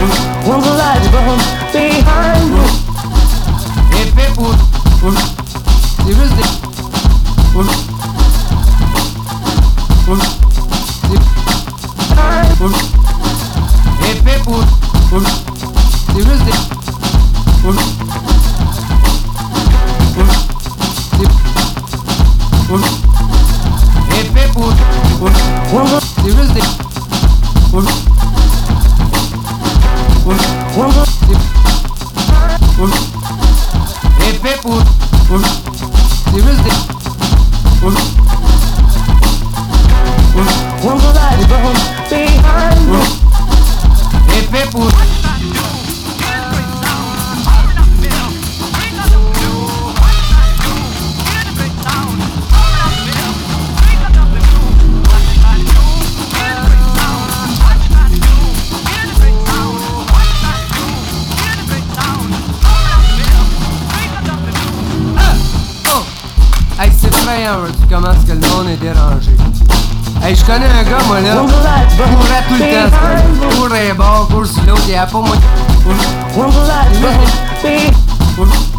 When the lights burn behind you. Hey people, seriously. Hey people, seriously. Hey people, seriously. Hey people, seriously. When the lights burn behind you. Hey people. Hey, c'est effrayant, tu commences que le monde est dérangé. Hey, je connais un gars, moi là, When the lights burn courait tout le temps, behind you. cours d'un bord, cours sur l'autre, il y a pas moi. When the lights burn behind you.